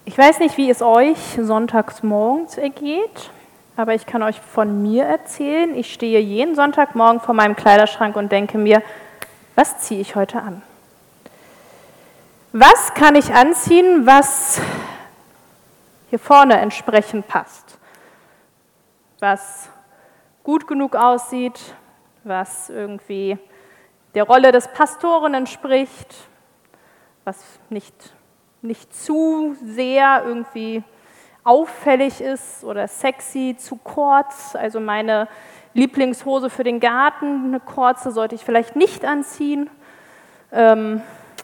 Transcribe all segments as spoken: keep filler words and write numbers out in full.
Ich weiß nicht, wie es euch sonntags morgens ergeht, aber ich kann euch von mir erzählen. Ich stehe jeden Sonntagmorgen vor meinem Kleiderschrank und denke mir, was ziehe ich heute an? Was kann ich anziehen, was hier vorne entsprechend passt? Was gut genug aussieht, was irgendwie der Rolle des Pastoren entspricht, was nicht nicht zu sehr irgendwie auffällig ist oder sexy, zu kurz. Also meine Lieblingshose für den Garten, eine kurze, sollte ich vielleicht nicht anziehen. Ähm,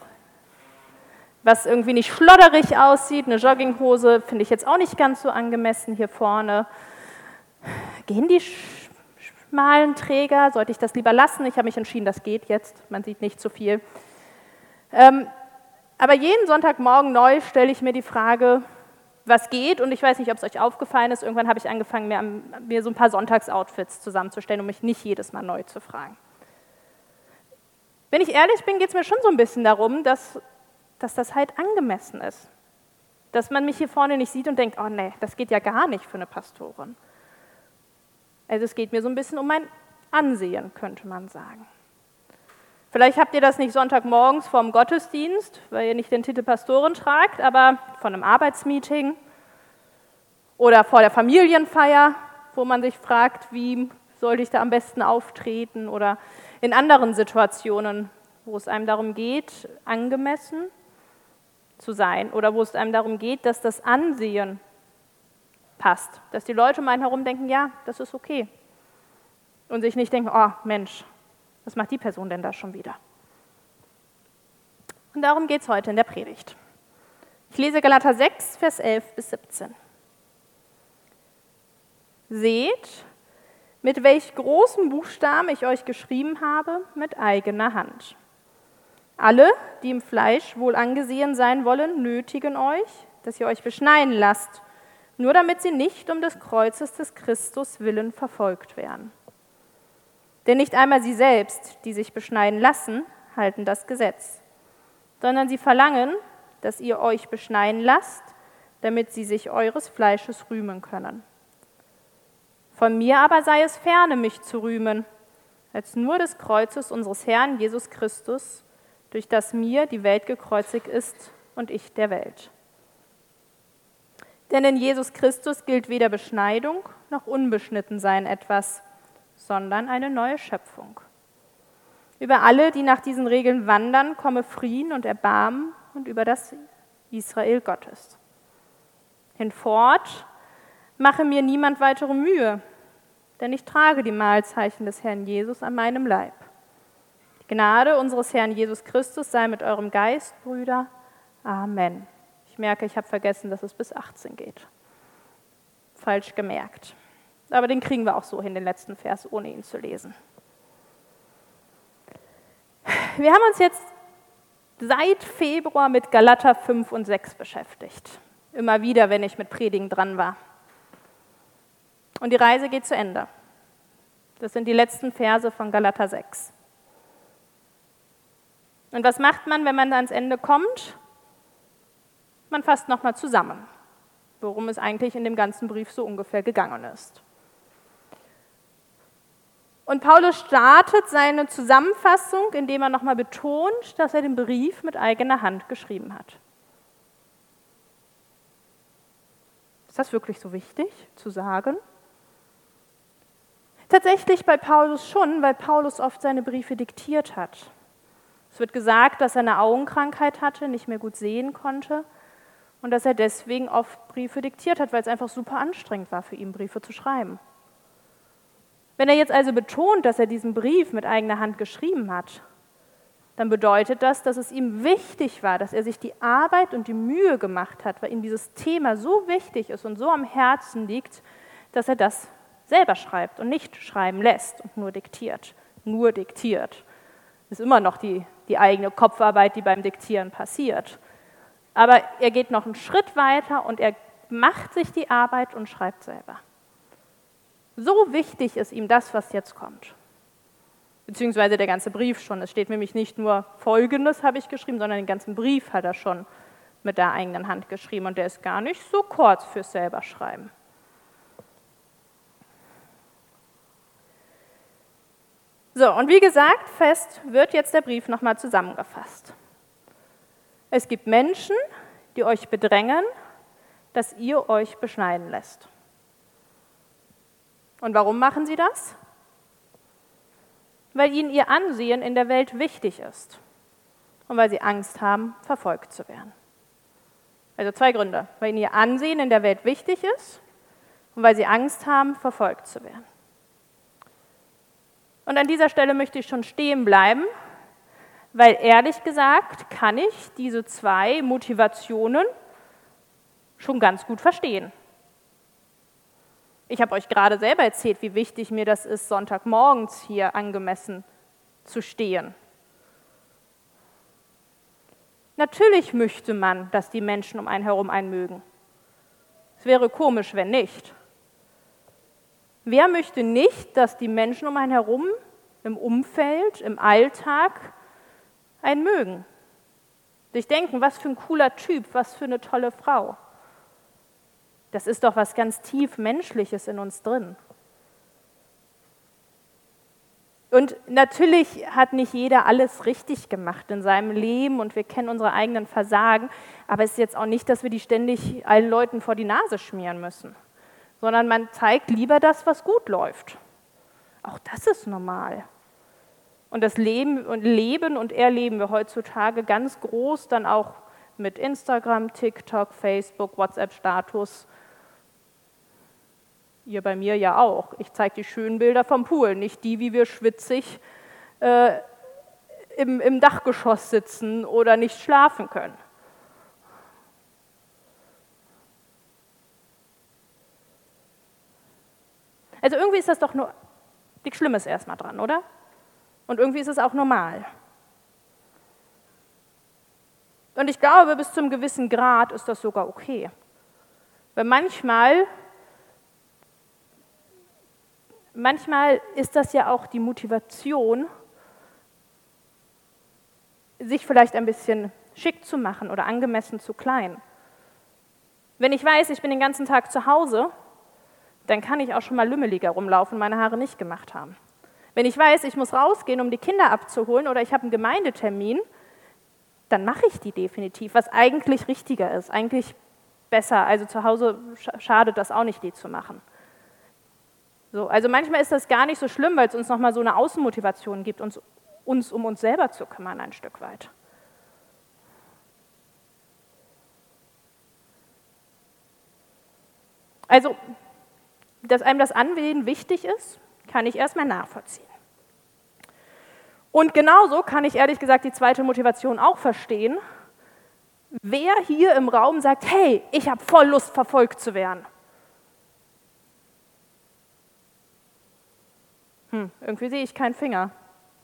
was irgendwie nicht schlodderig aussieht, eine Jogginghose finde ich jetzt auch nicht ganz so angemessen hier vorne. Gehen die schmalen Träger? Sollte ich das lieber lassen? Ich habe mich entschieden, das geht jetzt. Man sieht nicht so viel. Ähm, Aber jeden Sonntagmorgen neu stelle ich mir die Frage, was geht? Und ich weiß nicht, ob es euch aufgefallen ist, irgendwann habe ich angefangen, mir, mir so ein paar Sonntagsoutfits zusammenzustellen, um mich nicht jedes Mal neu zu fragen. Wenn ich ehrlich bin, geht es mir schon so ein bisschen darum, dass, dass das halt angemessen ist. Dass man mich hier vorne nicht sieht und denkt, oh nee, das geht ja gar nicht für eine Pastorin. Also es geht mir so ein bisschen um mein Ansehen, könnte man sagen. Vielleicht habt ihr das nicht Sonntagmorgens vorm Gottesdienst, weil ihr nicht den Titel Pastorin tragt, aber von einem Arbeitsmeeting oder vor der Familienfeier, wo man sich fragt, wie sollte ich da am besten auftreten, oder in anderen Situationen, wo es einem darum geht, angemessen zu sein oder wo es einem darum geht, dass das Ansehen passt, dass die Leute um einen herum denken, ja, das ist okay, und sich nicht denken, oh Mensch, was macht die Person denn da schon wieder? Und darum geht es heute in der Predigt. Ich lese Galater sechs, Vers elf bis siebzehn. Seht, mit welch großen Buchstaben ich euch geschrieben habe, mit eigener Hand. Alle, die im Fleisch wohl angesehen sein wollen, nötigen euch, dass ihr euch beschneiden lasst, nur damit sie nicht um des Kreuzes des Christus willen verfolgt werden. Denn nicht einmal sie selbst, die sich beschneiden lassen, halten das Gesetz, sondern sie verlangen, dass ihr euch beschneiden lasst, damit sie sich eures Fleisches rühmen können. Von mir aber sei es ferne, mich zu rühmen, als nur des Kreuzes unseres Herrn Jesus Christus, durch das mir die Welt gekreuzigt ist und ich der Welt. Denn in Jesus Christus gilt weder Beschneidung noch Unbeschnittensein etwas, sondern eine neue Schöpfung. Über alle, die nach diesen Regeln wandern, komme Frieden und Erbarmen und über das Israel Gottes. Hinfort mache mir niemand weitere Mühe, denn ich trage die Mahlzeichen des Herrn Jesus an meinem Leib. Die Gnade unseres Herrn Jesus Christus sei mit eurem Geist, Brüder. Amen. Ich merke, ich habe vergessen, dass es bis achtzehn geht. Falsch gemerkt. Aber den kriegen wir auch so hin, den letzten Vers, ohne ihn zu lesen. Wir haben uns jetzt seit Februar mit Galater fünf und sechs beschäftigt. Immer wieder, wenn ich mit Predigen dran war. Und die Reise geht zu Ende. Das sind die letzten Verse von Galater sechs. Und was macht man, wenn man ans Ende kommt? Man fasst nochmal zusammen, worum es eigentlich in dem ganzen Brief so ungefähr gegangen ist. Und Paulus startet seine Zusammenfassung, indem er nochmal betont, dass er den Brief mit eigener Hand geschrieben hat. Ist das wirklich so wichtig zu sagen? Tatsächlich bei Paulus schon, weil Paulus oft seine Briefe diktiert hat. Es wird gesagt, dass er eine Augenkrankheit hatte, nicht mehr gut sehen konnte und dass er deswegen oft Briefe diktiert hat, weil es einfach super anstrengend war für ihn, Briefe zu schreiben. Wenn er jetzt also betont, dass er diesen Brief mit eigener Hand geschrieben hat, dann bedeutet das, dass es ihm wichtig war, dass er sich die Arbeit und die Mühe gemacht hat, weil ihm dieses Thema so wichtig ist und so am Herzen liegt, dass er das selber schreibt und nicht schreiben lässt und nur diktiert. Nur diktiert. Das ist immer noch die, die eigene Kopfarbeit, die beim Diktieren passiert. Aber er geht noch einen Schritt weiter und er macht sich die Arbeit und schreibt selber. So wichtig ist ihm das, was jetzt kommt. Beziehungsweise der ganze Brief schon. Es steht nämlich nicht nur Folgendes habe ich geschrieben, sondern den ganzen Brief hat er schon mit der eigenen Hand geschrieben und der ist gar nicht so kurz fürs selber Schreiben. So, und wie gesagt, fest wird jetzt der Brief nochmal zusammengefasst. Es gibt Menschen, die euch bedrängen, dass ihr euch beschneiden lässt. Und warum machen sie das? Weil ihnen ihr Ansehen in der Welt wichtig ist und weil sie Angst haben, verfolgt zu werden. Also zwei Gründe, weil ihnen ihr Ansehen in der Welt wichtig ist und weil sie Angst haben, verfolgt zu werden. Und an dieser Stelle möchte ich schon stehen bleiben, weil ehrlich gesagt kann ich diese zwei Motivationen schon ganz gut verstehen. Ich habe euch gerade selber erzählt, wie wichtig mir das ist, Sonntagmorgens hier angemessen zu stehen. Natürlich möchte man, dass die Menschen um einen herum einen mögen. Es wäre komisch, wenn nicht. Wer möchte nicht, dass die Menschen um einen herum im Umfeld, im Alltag einen mögen? Sich denken, was für ein cooler Typ, was für eine tolle Frau. Das ist doch was ganz tief Menschliches in uns drin. Und natürlich hat nicht jeder alles richtig gemacht in seinem Leben und wir kennen unsere eigenen Versagen, aber es ist jetzt auch nicht, dass wir die ständig allen Leuten vor die Nase schmieren müssen, sondern man zeigt lieber das, was gut läuft. Auch das ist normal. Und das Leben und Leben und erleben wir heutzutage ganz groß dann auch mit Instagram, TikTok, Facebook, WhatsApp-Status. Ihr bei mir ja auch. Ich zeige die schönen Bilder vom Pool, nicht die, wie wir schwitzig äh, im, im Dachgeschoss sitzen oder nicht schlafen können. Also irgendwie ist das doch nur nichts Schlimmes erstmal dran, oder? Und irgendwie ist es auch normal. Und ich glaube, bis zu einem gewissen Grad ist das sogar okay. Weil manchmal Manchmal ist das ja auch die Motivation, sich vielleicht ein bisschen schick zu machen oder angemessen zu klein. Wenn ich weiß, ich bin den ganzen Tag zu Hause, dann kann ich auch schon mal lümmeliger rumlaufen und meine Haare nicht gemacht haben. Wenn ich weiß, ich muss rausgehen, um die Kinder abzuholen oder ich habe einen Gemeindetermin, dann mache ich die definitiv, was eigentlich richtiger ist, eigentlich besser. Also zu Hause schadet das auch nicht, die zu machen. So, also manchmal ist das gar nicht so schlimm, weil es uns nochmal so eine Außenmotivation gibt, uns, uns um uns selber zu kümmern ein Stück weit. Also, dass einem das Ansehen wichtig ist, kann ich erstmal nachvollziehen. Und genauso kann ich ehrlich gesagt die zweite Motivation auch verstehen. Wer hier im Raum sagt, hey, ich habe voll Lust, verfolgt zu werden? Hm, irgendwie sehe ich keinen Finger.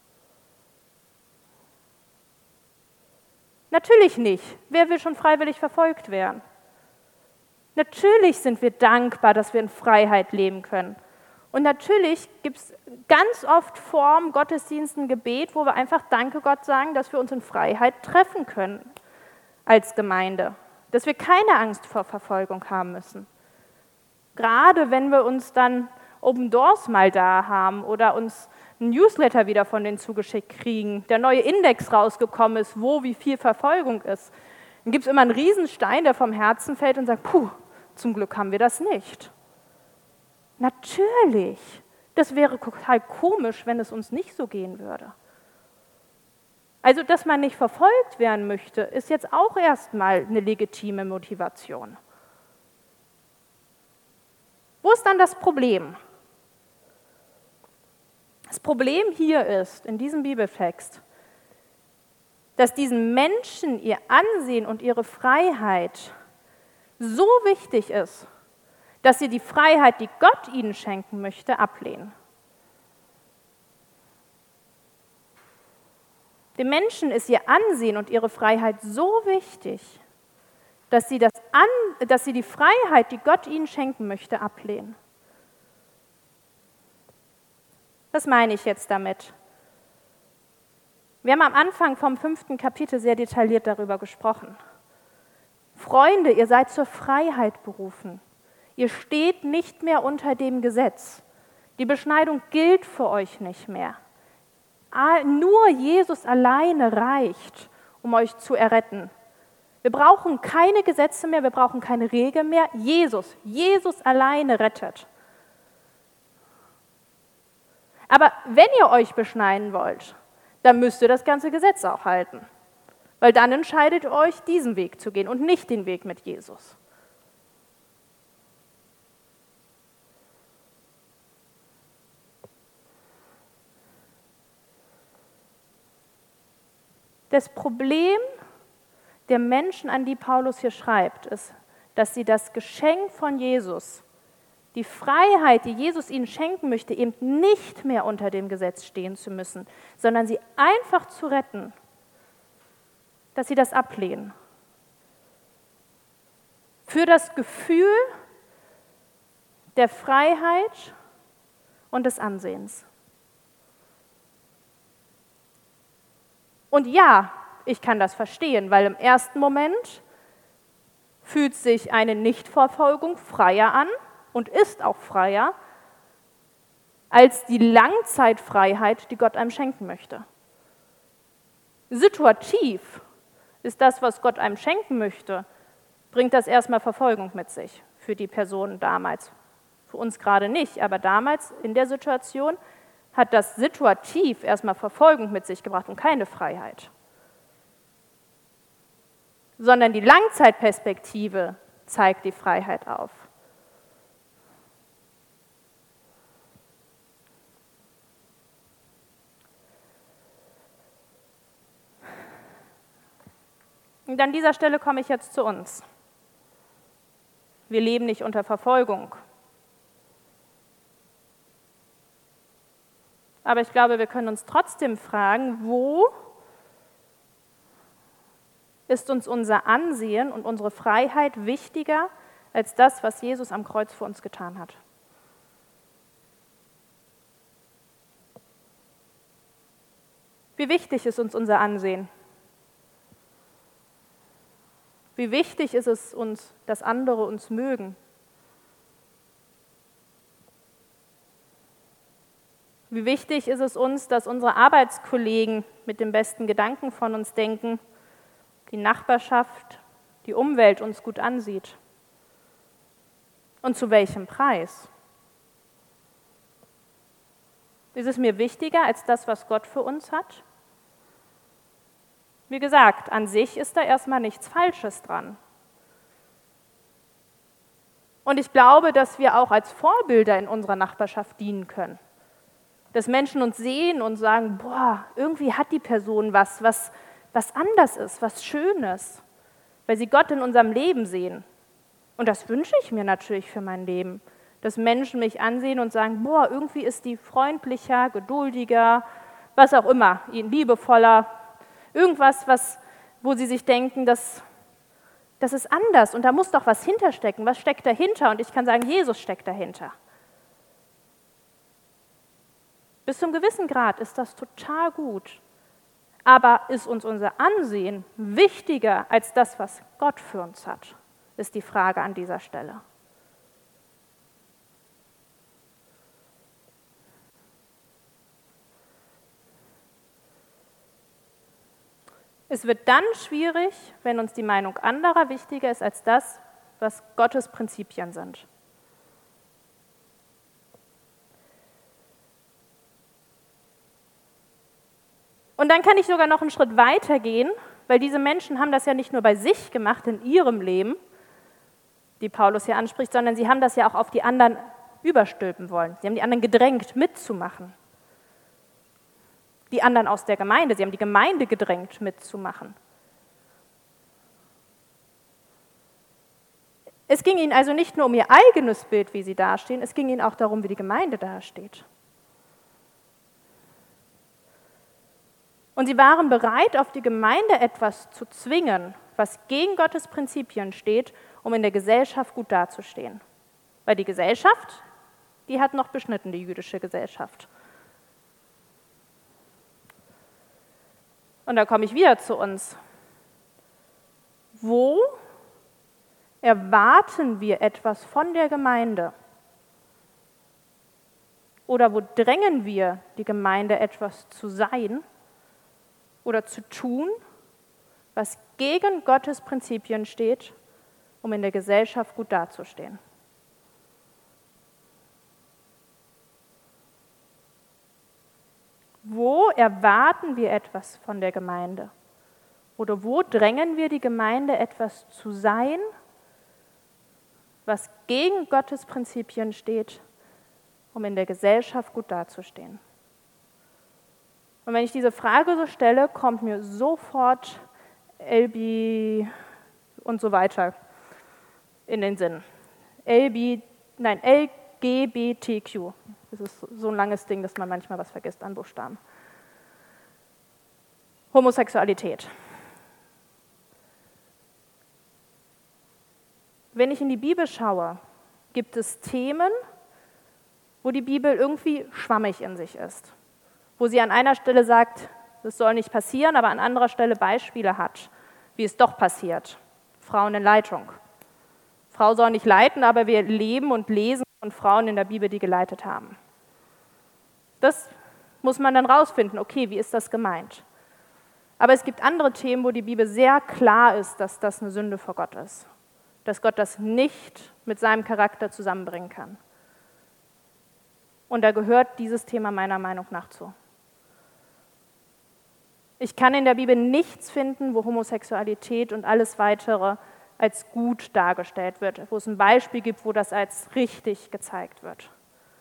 Natürlich nicht. Wer will schon freiwillig verfolgt werden? Natürlich sind wir dankbar, dass wir in Freiheit leben können. Und natürlich gibt es ganz oft Formen, Gottesdiensten, Gebet, wo wir einfach Danke Gott sagen, dass wir uns in Freiheit treffen können als Gemeinde. Dass wir keine Angst vor Verfolgung haben müssen. Gerade wenn wir uns dann Open Doors mal da haben oder uns ein Newsletter wieder von denen zugeschickt kriegen, der neue Index rausgekommen ist, wo wie viel Verfolgung ist, dann gibt es immer einen Riesenstein, der vom Herzen fällt und sagt, puh, zum Glück haben wir das nicht. Natürlich, das wäre total komisch, wenn es uns nicht so gehen würde. Also, dass man nicht verfolgt werden möchte, ist jetzt auch erstmal eine legitime Motivation. Wo ist dann das Problem? Das Problem hier ist, in diesem Bibeltext, dass diesen Menschen ihr Ansehen und ihre Freiheit so wichtig ist, dass sie die Freiheit, die Gott ihnen schenken möchte, ablehnen. Den Menschen ist ihr Ansehen und ihre Freiheit so wichtig, dass sie, das An- dass sie die Freiheit, die Gott ihnen schenken möchte, ablehnen. Was meine ich jetzt damit? Wir haben am Anfang vom fünften Kapitel sehr detailliert darüber gesprochen. Freunde, ihr seid zur Freiheit berufen. Ihr steht nicht mehr unter dem Gesetz. Die Beschneidung gilt für euch nicht mehr. Nur Jesus alleine reicht, um euch zu erretten. Wir brauchen keine Gesetze mehr, wir brauchen keine Regeln mehr. Jesus, Jesus alleine rettet. Aber wenn ihr euch beschneiden wollt, dann müsst ihr das ganze Gesetz auch halten. Weil dann entscheidet ihr euch, diesen Weg zu gehen und nicht den Weg mit Jesus. Das Problem der Menschen, an die Paulus hier schreibt, ist, dass sie das Geschenk von Jesus, die Freiheit, die Jesus ihnen schenken möchte, eben nicht mehr unter dem Gesetz stehen zu müssen, sondern sie einfach zu retten, dass sie das ablehnen. Für das Gefühl der Freiheit und des Ansehens. Und ja, ich kann das verstehen, weil im ersten Moment fühlt sich eine Nichtverfolgung freier an und ist auch freier als die Langzeitfreiheit, die Gott einem schenken möchte. Situativ ist das, was Gott einem schenken möchte, bringt das erstmal Verfolgung mit sich für die Person damals. Für uns gerade nicht, aber damals in der Situation hat das situativ erstmal Verfolgung mit sich gebracht und keine Freiheit. Sondern die Langzeitperspektive zeigt die Freiheit auf. Und an dieser Stelle komme ich jetzt zu uns. Wir leben nicht unter Verfolgung. Aber ich glaube, wir können uns trotzdem fragen, wo ist uns unser Ansehen und unsere Freiheit wichtiger als das, was Jesus am Kreuz für uns getan hat? Wie wichtig ist uns unser Ansehen? Wie wichtig ist es uns, dass andere uns mögen? Wie wichtig ist es uns, dass unsere Arbeitskollegen mit dem besten Gedanken von uns denken, die Nachbarschaft, die Umwelt uns gut ansieht? Und zu welchem Preis? Ist es mir wichtiger als das, was Gott für uns hat? Wie gesagt, an sich ist da erstmal nichts Falsches dran. Und ich glaube, dass wir auch als Vorbilder in unserer Nachbarschaft dienen können. Dass Menschen uns sehen und sagen, boah, irgendwie hat die Person was, was, was anders ist, was Schönes, weil sie Gott in unserem Leben sehen. Und das wünsche ich mir natürlich für mein Leben, dass Menschen mich ansehen und sagen, boah, irgendwie ist die freundlicher, geduldiger, was auch immer, liebevoller, irgendwas, was, wo sie sich denken, das, das ist anders und da muss doch was hinterstecken. Was steckt dahinter? Und ich kann sagen, Jesus steckt dahinter. Bis zu einem gewissen Grad ist das total gut. Aber ist uns unser Ansehen wichtiger als das, was Gott für uns hat, ist die Frage an dieser Stelle. Es wird dann schwierig, wenn uns die Meinung anderer wichtiger ist als das, was Gottes Prinzipien sind. Und dann kann ich sogar noch einen Schritt weiter gehen, weil diese Menschen haben das ja nicht nur bei sich gemacht in ihrem Leben, die Paulus hier anspricht, sondern sie haben das ja auch auf die anderen überstülpen wollen. Sie haben die anderen gedrängt, mitzumachen. Die anderen aus der Gemeinde, sie haben die Gemeinde gedrängt, mitzumachen. Es ging ihnen also nicht nur um ihr eigenes Bild, wie sie dastehen, es ging ihnen auch darum, wie die Gemeinde dasteht. Und sie waren bereit, auf die Gemeinde etwas zu zwingen, was gegen Gottes Prinzipien steht, um in der Gesellschaft gut dazustehen. Weil die Gesellschaft, die hat noch beschnitten, die jüdische Gesellschaft. Und da komme ich wieder zu uns. Wo erwarten wir etwas von der Gemeinde? Oder wo drängen wir die Gemeinde, etwas zu sein oder zu tun, was gegen Gottes Prinzipien steht, um in der Gesellschaft gut dazustehen? Wo erwarten wir etwas von der Gemeinde? Oder wo drängen wir die Gemeinde, etwas zu sein, was gegen Gottes Prinzipien steht, um in der Gesellschaft gut dazustehen? Und wenn ich diese Frage so stelle, kommt mir sofort L B und so weiter in den Sinn. L B, nein, L G B T Q. Das ist so ein langes Ding, dass man manchmal was vergisst an Buchstaben. Homosexualität. Wenn ich in die Bibel schaue, gibt es Themen, wo die Bibel irgendwie schwammig in sich ist. Wo sie an einer Stelle sagt, das soll nicht passieren, aber an anderer Stelle Beispiele hat, wie es doch passiert. Frauen in Leitung. Frau soll nicht leiten, aber wir leben und lesen von Frauen in der Bibel, die geleitet haben. Das muss man dann rausfinden, okay, wie ist das gemeint? Aber es gibt andere Themen, wo die Bibel sehr klar ist, dass das eine Sünde vor Gott ist. Dass Gott das nicht mit seinem Charakter zusammenbringen kann. Und da gehört dieses Thema meiner Meinung nach zu. Ich kann in der Bibel nichts finden, wo Homosexualität und alles Weitere als gut dargestellt wird, wo es ein Beispiel gibt, wo das als richtig gezeigt wird.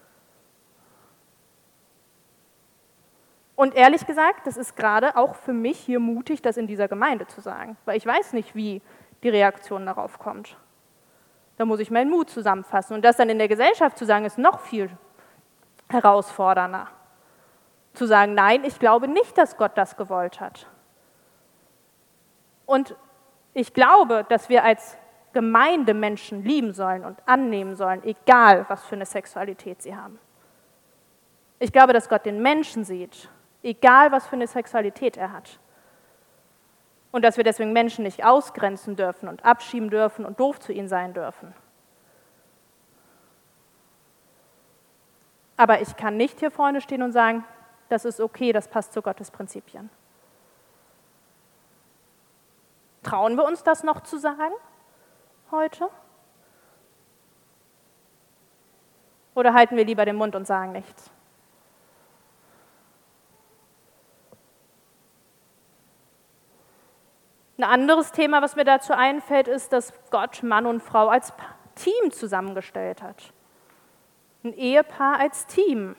Und ehrlich gesagt, das ist gerade auch für mich hier mutig, das in dieser Gemeinde zu sagen, weil ich weiß nicht, wie die Reaktion darauf kommt. Da muss ich meinen Mut zusammenfassen. Und das dann in der Gesellschaft zu sagen, ist noch viel herausfordernder. Zu sagen, nein, ich glaube nicht, dass Gott das gewollt hat. Und ich glaube, dass wir als Gemeinde Menschen lieben sollen und annehmen sollen, egal was für eine Sexualität sie haben. Ich glaube, dass Gott den Menschen sieht, egal was für eine Sexualität er hat. Und dass wir deswegen Menschen nicht ausgrenzen dürfen und abschieben dürfen und doof zu ihnen sein dürfen. Aber ich kann nicht hier vorne stehen und sagen, das ist okay, das passt zu Gottes Prinzipien. Trauen wir uns das noch zu sagen heute? Oder halten wir lieber den Mund und sagen nichts? Ein anderes Thema, was mir dazu einfällt, ist, dass Gott Mann und Frau als Team zusammengestellt hat. Ein Ehepaar als Team.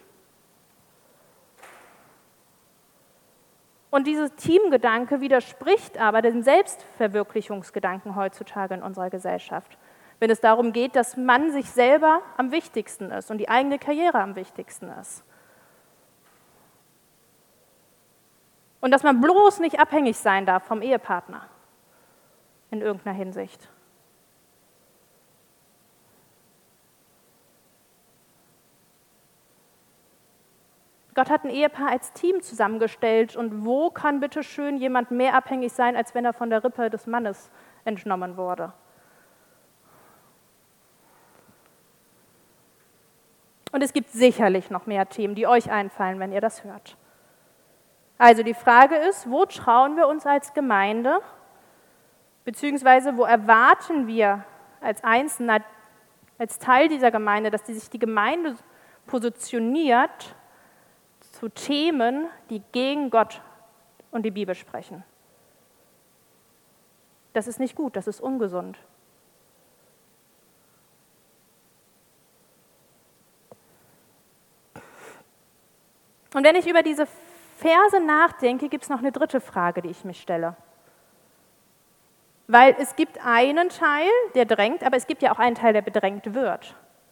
Und dieser Teamgedanke widerspricht aber dem Selbstverwirklichungsgedanken heutzutage in unserer Gesellschaft, wenn es darum geht, dass man sich selber am wichtigsten ist und die eigene Karriere am wichtigsten ist. Und dass man bloß nicht abhängig sein darf vom Ehepartner in irgendeiner Hinsicht. Gott hat ein Ehepaar als Team zusammengestellt und wo kann bitte schön jemand mehr abhängig sein, als wenn er von der Rippe des Mannes entnommen wurde? Und es gibt sicherlich noch mehr Themen, die euch einfallen, wenn ihr das hört. Also die Frage ist, wo trauen wir uns als Gemeinde, beziehungsweise wo erwarten wir als Einzelner, als Teil dieser Gemeinde, dass die sich die Gemeinde positioniert zu Themen, die gegen Gott und die Bibel sprechen. Das ist nicht gut, das ist ungesund. Und wenn ich über diese Verse nachdenke, gibt es noch eine dritte Frage, die ich mich stelle. Weil es gibt einen Teil, der drängt, aber es gibt ja auch einen Teil, der bedrängt wird.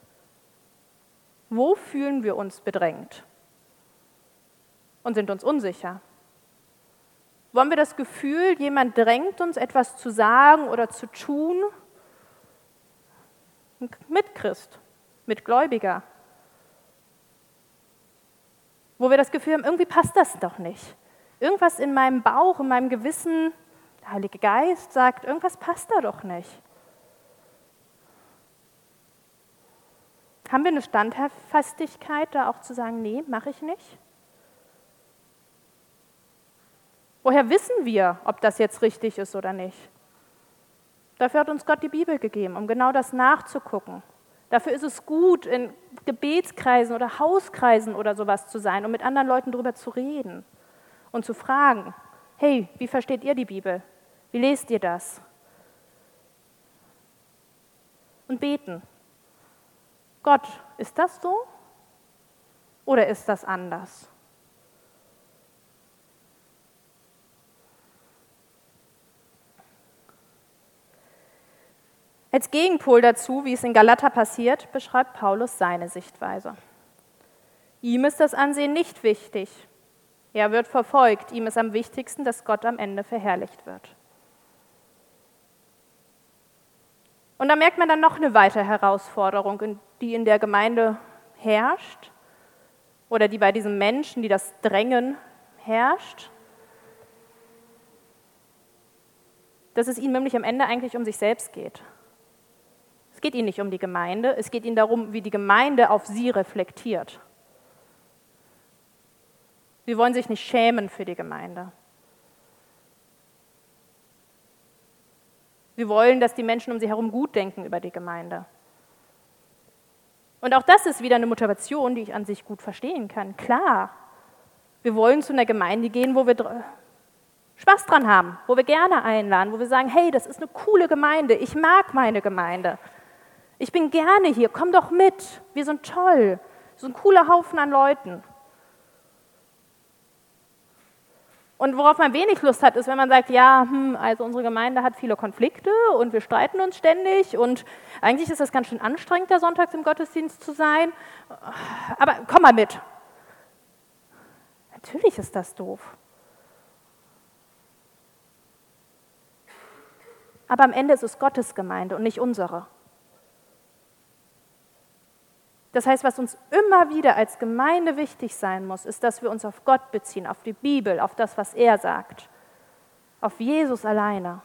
Wo fühlen wir uns bedrängt? Und sind uns unsicher? Wo haben wir das Gefühl, jemand drängt uns, etwas zu sagen oder zu tun? Mitchrist, Mitgläubiger. Wo wir das Gefühl haben, irgendwie passt das doch nicht. Irgendwas in meinem Bauch, in meinem Gewissen, der Heilige Geist sagt, irgendwas passt da doch nicht. Haben wir eine Standhaftigkeit, da auch zu sagen, nee, mache ich nicht? Woher wissen wir, ob das jetzt richtig ist oder nicht? Dafür hat uns Gott die Bibel gegeben, um genau das nachzugucken. Dafür ist es gut, in Gebetskreisen oder Hauskreisen oder sowas zu sein, um mit anderen Leuten darüber zu reden und zu fragen, hey, wie versteht ihr die Bibel? Wie lest ihr das? Und beten. Gott, ist das so oder ist das anders? Als Gegenpol dazu, wie es in Galater passiert, beschreibt Paulus seine Sichtweise. Ihm ist das Ansehen nicht wichtig. Er wird verfolgt. Ihm ist am wichtigsten, dass Gott am Ende verherrlicht wird. Und da merkt man dann noch eine weitere Herausforderung, die in der Gemeinde herrscht oder die bei diesen Menschen, die das drängen, herrscht. Dass es ihnen nämlich am Ende eigentlich um sich selbst geht. Es geht ihnen nicht um die Gemeinde, es geht ihnen darum, wie die Gemeinde auf sie reflektiert. Sie wollen sich nicht schämen für die Gemeinde. Sie wollen, dass die Menschen um sie herum gut denken über die Gemeinde. Und auch das ist wieder eine Motivation, die ich an sich gut verstehen kann. Klar, wir wollen zu einer Gemeinde gehen, wo wir Spaß dran haben, wo wir gerne einladen, wo wir sagen, hey, das ist eine coole Gemeinde, ich mag meine Gemeinde. Ich bin gerne hier, komm doch mit, wir sind toll, so ein cooler Haufen an Leuten. Und worauf man wenig Lust hat, ist, wenn man sagt, ja, hm, also unsere Gemeinde hat viele Konflikte und wir streiten uns ständig und eigentlich ist das ganz schön anstrengend, da sonntags im Gottesdienst zu sein, aber komm mal mit. Natürlich ist das doof. Aber am Ende ist es Gottes Gemeinde und nicht unsere. Das heißt, was uns immer wieder als Gemeinde wichtig sein muss, ist, dass wir uns auf Gott beziehen, auf die Bibel, auf das, was er sagt, auf Jesus alleine.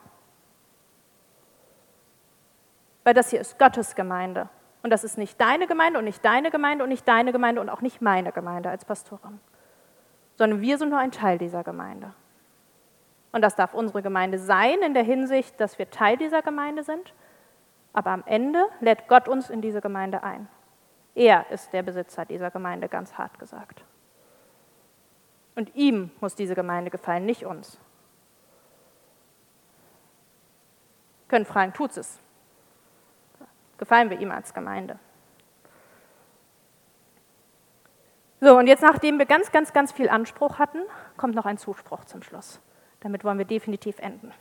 Weil das hier ist Gottes Gemeinde. Und das ist nicht deine Gemeinde und nicht deine Gemeinde und nicht deine Gemeinde und auch nicht meine Gemeinde als Pastorin. Sondern wir sind nur ein Teil dieser Gemeinde. Und das darf unsere Gemeinde sein in der Hinsicht, dass wir Teil dieser Gemeinde sind. Aber am Ende lädt Gott uns in diese Gemeinde ein. Er ist der Besitzer dieser Gemeinde, ganz hart gesagt. Und ihm muss diese Gemeinde gefallen, nicht uns. Wir können fragen, tut es? Gefallen wir ihm als Gemeinde? So, und jetzt, nachdem wir ganz, ganz, ganz viel Anspruch hatten, kommt noch ein Zuspruch zum Schluss. Damit wollen wir definitiv enden.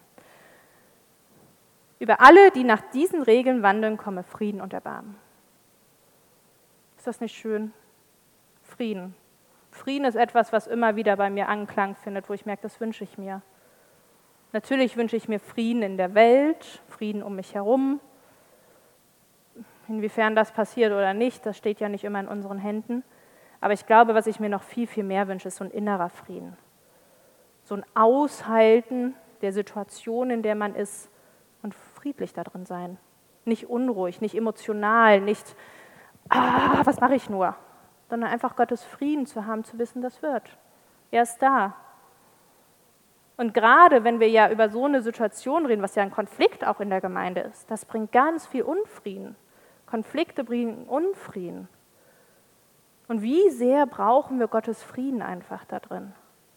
Über alle, die nach diesen Regeln wandeln, komme Frieden und Erbarmen. Ist das nicht schön? Frieden. Frieden ist etwas, was immer wieder bei mir Anklang findet, wo ich merke, das wünsche ich mir. Natürlich wünsche ich mir Frieden in der Welt, Frieden um mich herum. Inwiefern das passiert oder nicht, das steht ja nicht immer in unseren Händen. Aber ich glaube, was ich mir noch viel, viel mehr wünsche, ist so ein innerer Frieden. So ein Aushalten der Situation, in der man ist und friedlich darin sein. Nicht unruhig, nicht emotional, nicht ah, was mache ich nur? Sondern einfach Gottes Frieden zu haben, zu wissen, das wird. Er ist da. Und gerade wenn wir ja über so eine Situation reden, was ja ein Konflikt auch in der Gemeinde ist, das bringt ganz viel Unfrieden. Konflikte bringen Unfrieden. Und wie sehr brauchen wir Gottes Frieden einfach da drin?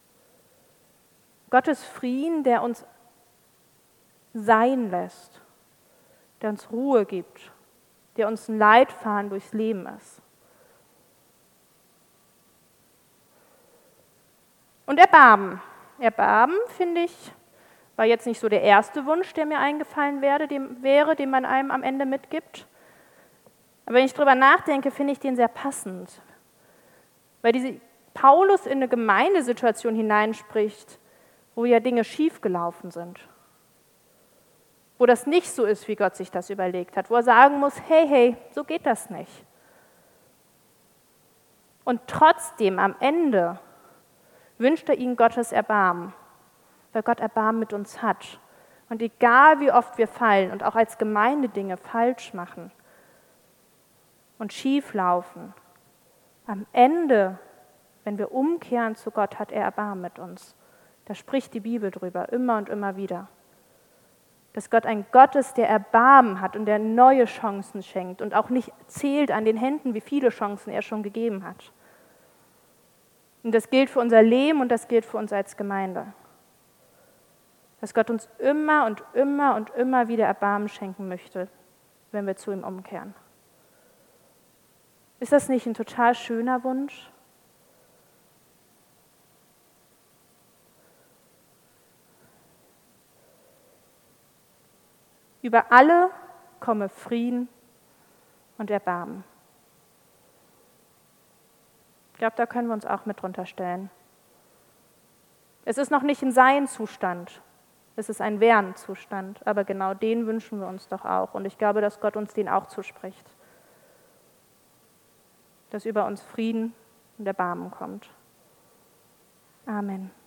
Gottes Frieden, der uns sein lässt, der uns Ruhe gibt, der uns ein Leitfaden durchs Leben ist. Und Erbarmen. Erbarmen, finde ich, war jetzt nicht so der erste Wunsch, der mir eingefallen wäre, dem, wäre, den man einem am Ende mitgibt. Aber wenn ich darüber nachdenke, finde ich den sehr passend. Weil diese Paulus in eine Gemeindesituation hineinspricht, wo ja Dinge schiefgelaufen sind. Wo das nicht so ist, wie Gott sich das überlegt hat, wo er sagen muss, hey, hey, so geht das nicht. Und trotzdem am Ende wünscht er ihnen Gottes Erbarmen, weil Gott Erbarmen mit uns hat. Und egal wie oft wir fallen und auch als Gemeinde Dinge falsch machen und schief laufen, am Ende, wenn wir umkehren zu Gott, hat er Erbarmen mit uns. Da spricht die Bibel drüber, immer und immer wieder. Dass Gott ein Gott ist, der Erbarmen hat und der neue Chancen schenkt und auch nicht zählt an den Händen, wie viele Chancen er schon gegeben hat. Und das gilt für unser Leben und das gilt für uns als Gemeinde. Dass Gott uns immer und immer und immer wieder Erbarmen schenken möchte, wenn wir zu ihm umkehren. Ist das nicht ein total schöner Wunsch? Über alle komme Frieden und Erbarmen. Ich glaube, da können wir uns auch mit drunter stellen. Es ist noch nicht ein Sein-Zustand, es ist ein Werden-Zustand, aber genau den wünschen wir uns doch auch. Und ich glaube, dass Gott uns den auch zuspricht. Dass über uns Frieden und Erbarmen kommt. Amen.